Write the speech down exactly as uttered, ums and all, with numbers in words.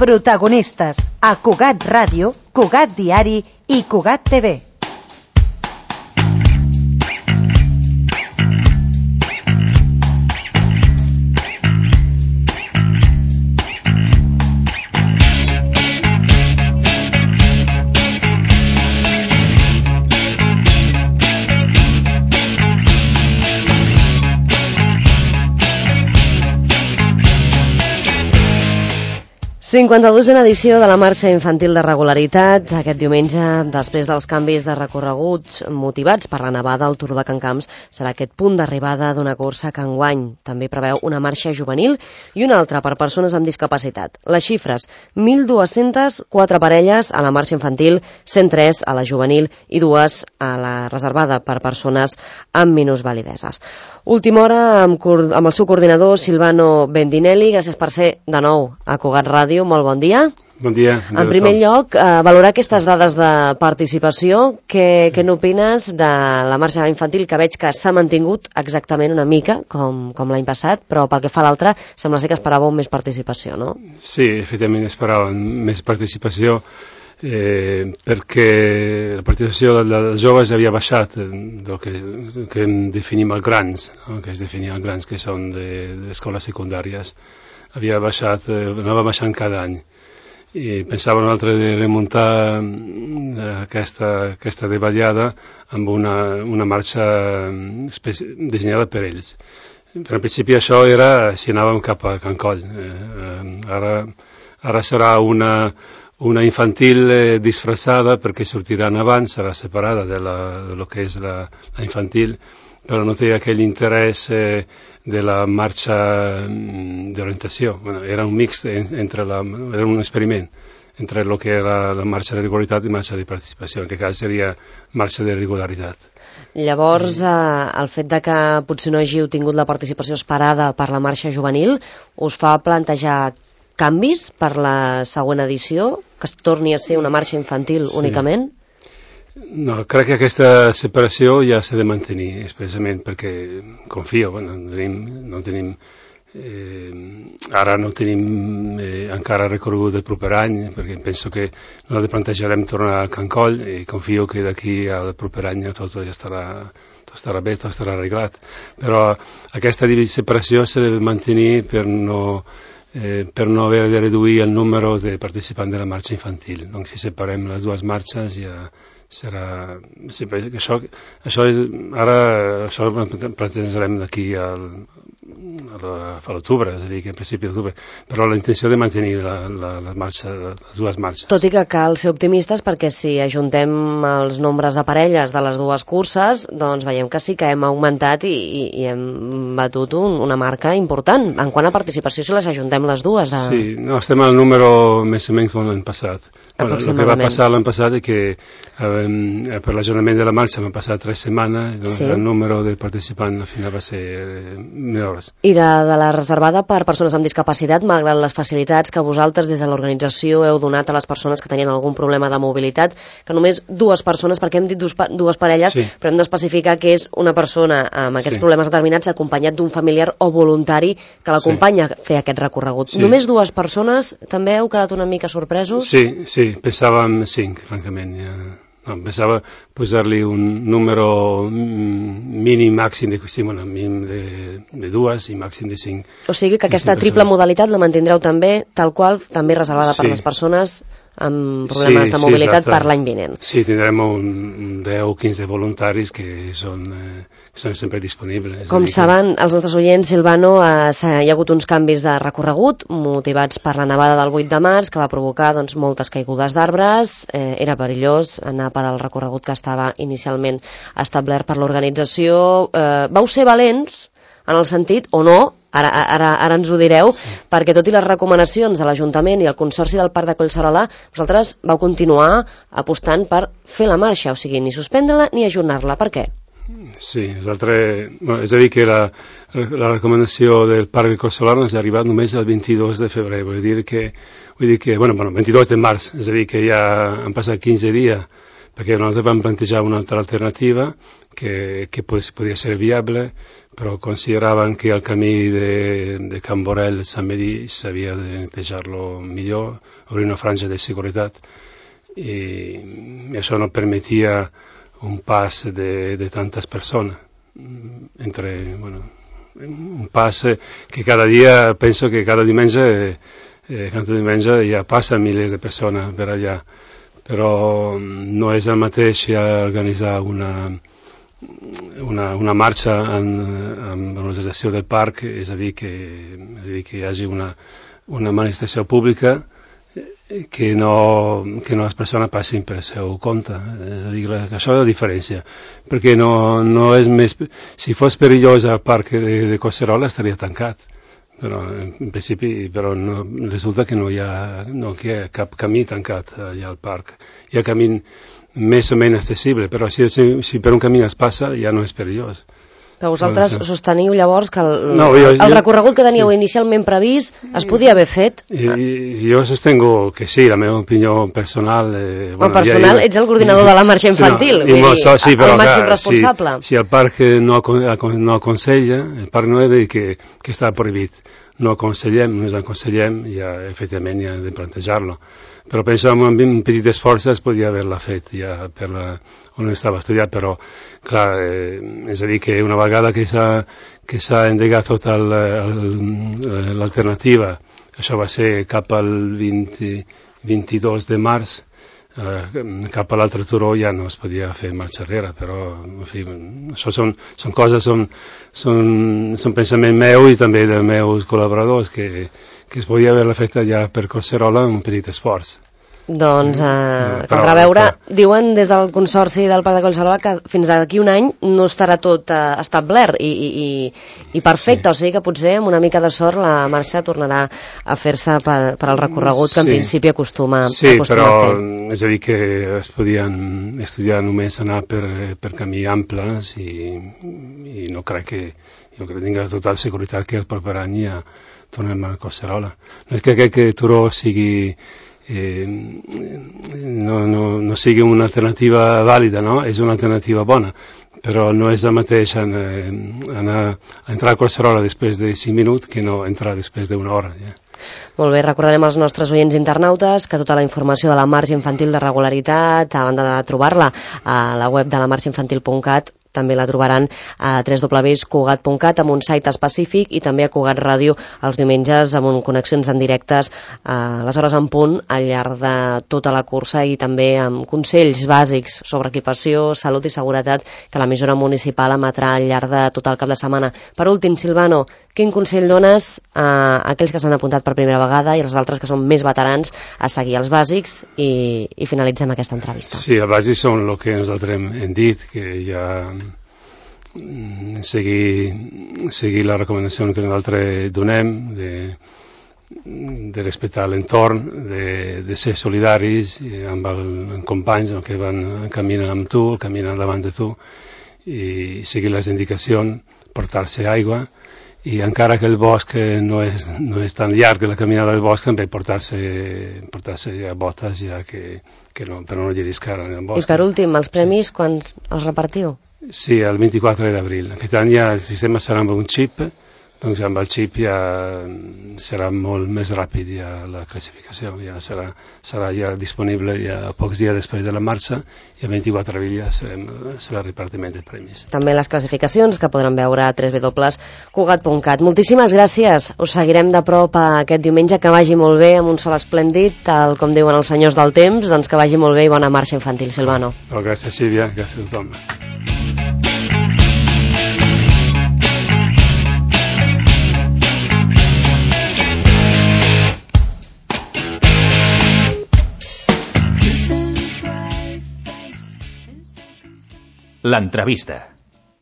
Protagonistes a Cugat Ràdio, Cugat Diari i Cugat T V. cinquanta-dosena edició de la marxa infantil de regularitat. Aquest diumenge, després dels canvis de recorreguts motivats per la nevada, el Tour de Can Camps serà aquest punt d'arribada d'una cursa que enguany també preveu una marxa juvenil i una altra per persones amb discapacitat. Les xifres, mil dues-centes quatre parelles a la marxa infantil, cent tres a la juvenil i dues a la reservada per persones amb minusvalideses. Última hora amb, amb el seu coordinador Silvano Bendinelli. Gràcies per ser de nou a Cugat Ràdio. Molt bon dia. Bon dia. En primer lloc, eh, valorar aquestes dades de participació. Què, què n'opines de la marxa infantil, que veig que s'ha mantingut exactament una mica com, com l'any passat, però pel que fa a l'altre sembla ser que esperàveu més participació, no? Sí, efectivament esperàvem més participació. Eh, perquè la participació dels joves havia baixat del que, que definim els grans, no? Que es definia els grans, que són d'escoles secundàries. Havia baixat, eh, anava baixant cada any. I pensava nosaltres de remuntar aquesta, aquesta davallada amb una, una marxa dissenyada per ells. Per principi això era si anàvem cap a Can Coll. Eh, ara, ara serà una Una infantil eh, disfressada perquè sortiran abans, serà separada de, la, de lo que és la, la infantil, però no té aquell interès eh, de la marxa d'orientació. Bueno, era un mix entre la, era un experiment entre lo que era la marxa de regularitat i marxa de participació, en aquest cas seria marxa de regularitat. Llavors, eh, el fet de que potser no hàgiu tingut la participació esperada per la marxa juvenil us fa plantejar canvis per la següent edició, que es torni a ser una marxa infantil sí. únicament? No, crec que aquesta separació ja s'ha de mantenir, expressament, perquè confio, bueno, no tenim, no tenim eh, ara no tenim eh, encara recorregut el proper any, perquè penso que nosaltres plantejarem tornar a Can Coll i confio que d'aquí al proper any tot ja estarà, tot estarà bé, tot estarà arreglat. Però aquesta separació s'ha de mantenir per no Eh, per no haver de reduir el número de participants de la marxa infantil. Donc, si separem les dues marxes ja serà... Sí, això, això és, ara això ho plantejarem d'aquí al, a l'octubre, és a dir, que en principi d'octubre, però la intenció de mantenir la, la, la marxa, les dues marxes. Tot i que cal ser optimistes, perquè si ajuntem els nombres de parelles de les dues curses, doncs veiem que sí que hem augmentat i, i, i hem batut un, una marca important. En quant a participació, si les ajuntem les dues... De... Sí, no, estem al número més o menys com l'any passat. Bueno, el que va passar l'any passat és que eh, per l'ajornament de la marxa van passar tres setmanes, doncs sí. El número de participants al final va ser eh, menors. I de, de la reservada per persones amb discapacitat, malgrat les facilitats que vosaltres des de l'organització heu donat a les persones que tenien algun problema de mobilitat, que només dues persones, perquè hem dit dues, dues parelles, sí. Però hem d'especificar que és una persona amb aquests sí. problemes determinats acompanyat d'un familiar o voluntari que l'acompanya sí. a fer aquest recorregut. Sí. Només dues persones, també heu quedat una mica sorpresos? Sí, sí, pensàvem cinc, francament, ja. No, pensava posar-li un número mínim màxim de, sí, bueno, mínim de, de dues i màxim de cinc. O sigui que aquesta triple modalitat la mantindreu també tal qual, també reservada sí. per les persones amb problemes sí, de mobilitat sí, per l'any vinent. Sí, tindrem un deu o quinze voluntaris que són, eh, que són sempre disponibles. Com saben els nostres oients, Silvano, eh, hi ha hagut uns canvis de recorregut motivats per la nevada del vuit de març que va provocar doncs, moltes caigudes d'arbres, eh, era perillós anar per al recorregut que estava inicialment establert per l'organització. Eh, vau ser valents en el sentit, o no, ara, ara, ara ens ho direu, sí. Perquè tot i les recomanacions de l'Ajuntament i el Consorci del Parc de Collserola, vosaltres vau continuar apostant per fer la marxa, o sigui, ni suspendre-la ni ajornar-la. Per què? Sí, nosaltres, bueno, és a dir que la, la recomanació del Parc de Collserola ens ha arribat només el vint-i-dos de febrer, vull dir que, vull dir que bueno, bueno, vint-i-dos de març, és a dir que ja han passat quinze dies, perquè nosaltres vam plantejar una altra alternativa que, que podia ser viable, però consideraven que el camí de, de Can Borel a Sant Medir s'havia de netejar-lo millor, obrir una franja de seguretat, i, i això no permetia un pas de, de tantes persones. Entre, bueno, un pas que cada dia, penso que cada diumenge, eh, cada diumenge ja passen milers de persones per allà, però no és el mateix organitzar una, una, una marxa en, en l'organització del parc, és a dir, que, és a dir, que hi hagi una, una manifestació pública que no, que no les persones passin per el seu compte. És a dir, que això és la diferència, perquè no, no és més... Si fos perillós el parc de, de Collserola estaria tancat, però en principi però no, resulta que no hi, ha, no hi ha cap camí tancat allà al parc. Hi ha camí més o menys accessible, però si, si, si per un camí es passa ja no és perillós. Que vosaltres no, sosteniu llavors que el, no, jo, el, el recorregut que teníeu sí. inicialment previst es podia haver fet? I, i jo sostengo que sí, la meva opinió personal... Eh, bueno, personal, ja, ets el coordinador de la marxa infantil, sí, no, vull dir, so, sí, però, el màxim clar, responsable. Si, si el parc no, no aconsella, el parc no és que, que està prohibit, no aconsellem, no ens aconsellem, ja, efectivament, ja hem de plantejar-lo. Però penso que amb un petit esforç es podia haver-la fet ja per la, on estava estudiat, però clar, eh, és a dir que una vegada que s'ha que s'ha endegat tota l'alternativa, això va ser cap al vint, vint-i-dos de març, eh, cap a l'altre turó ja no es podia fer marxa enrere, però en fi, això són, són coses, són, són, són pensament meu i també dels meus col·laboradors, que que es podia haver fet ja per Collserola un petit esforç. Doncs eh, caldrà veure, però... diuen des del Consorci del Parc de Collserola que fins d'aquí un any no estarà tot eh, establert i, i, i perfecte, sí. O sigui que potser amb una mica de sort la marxa tornarà a fer-se per, per al recorregut que en sí. principi acostuma, sí, acostuma però, a fer. És a dir que es podien estudiar només anar per, per camí amples i, i no crec que jo crec que tinc la total seguretat que el proper any ja tornem a Collserola. No és que aquest que turó sigui eh, no, no, no sigui una alternativa vàlida, no? És una alternativa bona, però no és el mateix en, eh, anar a entrar a Collserola després de cinc minuts que no entrar després d'una hora. Ja. Molt bé, recordarem als nostres oients internautes que tota la informació de la marxa infantil de regularitat, a banda de trobar-la a la web de la marxa infantil punt cat, també la trobaran a w w w punt cugat punt cat amb un site específic i també a Cugat Ràdio els diumenges amb connexions en directes a les hores en punt al llarg de tota la cursa i també amb consells bàsics sobre equipació, salut i seguretat que la emissora municipal emetrà al llarg de tot el cap de setmana. Per últim, Silvano, quin consell dones a aquells que s'han apuntat per primera vegada i als altres que són més veterans a seguir els bàsics i, i finalitzem aquesta entrevista? Sí, els bàsics són el que nosaltres hem, hem dit, que ja seguir, seguir la recomanació que nosaltres donem de, de respectar l'entorn, de, de ser solidaris amb els companys que van caminant amb tu, caminant davant de tu, i seguir les indicacions, portar-se aigua, i encara que el bosc no és, no és tan llarg que la caminada del bosc, també portar-se portar-se ja botes ja que, que no, per no lliscar en el bosc. I per últim, els premis, sí. Quan els repartiu? Sí, el vint-i-quatre d'abril. Aquest any ja el sistema serà amb un xip, doncs amb el xip ja serà molt més ràpid ja la classificació, ja serà, serà ja disponible ja pocs dies després de la marxa i el vint-i-quatre d'abril ja serem, serà el repartiment de premis. També les classificacions que podran veure a w w w punt cugat punt cat. Moltíssimes gràcies, us seguirem de prop aquest diumenge, que vagi molt bé amb un sol esplèndid, tal com diuen els senyors del temps, doncs que vagi molt bé i bona marxa infantil, Silvano. Oh, gràcies, Sílvia, gràcies a tothom. L'entrevista.